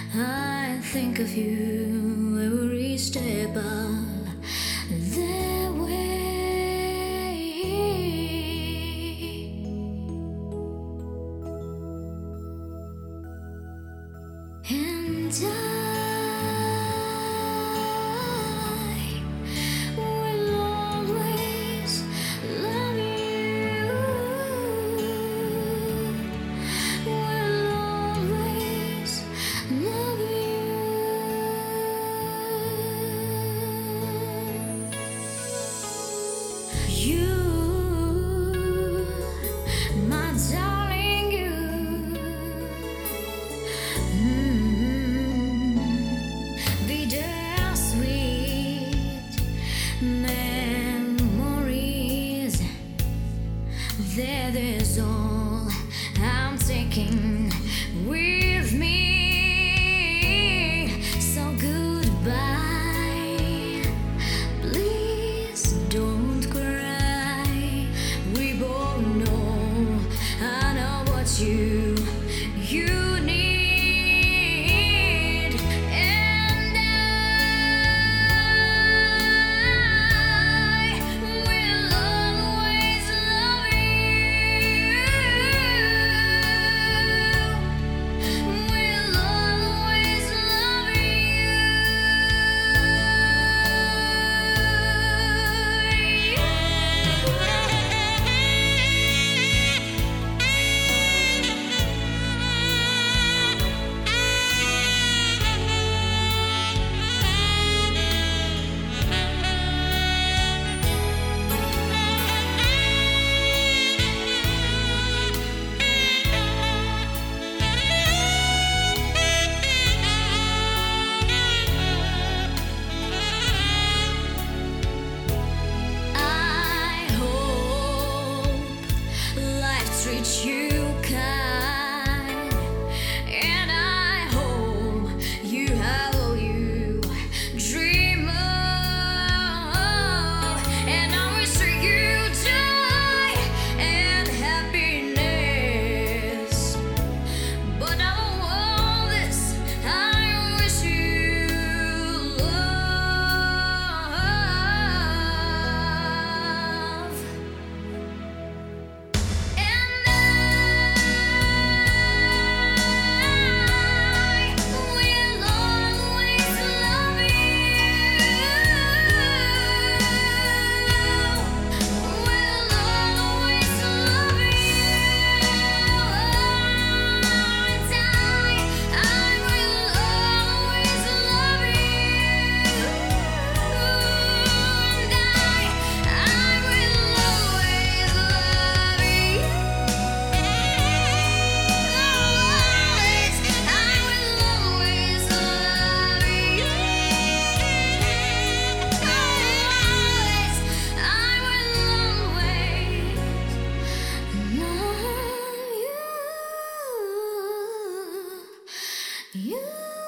I think of you every step of the way, and I will always love you. Will always love you. You, my darling, you. Bittersweet memories. That is all I'm taking with me. So goodbye. Please don't cry. We both know, I know what you need, and I will always love you. Will always love I hope life treats you kind, and I hope you have all you dream of, and I wish you joy and happiness. But above all this, I wish you love, and I will always love you. Will always love you, and I will always love you, and I will always love you. Always, I will always love you. Always, I will always love you. You.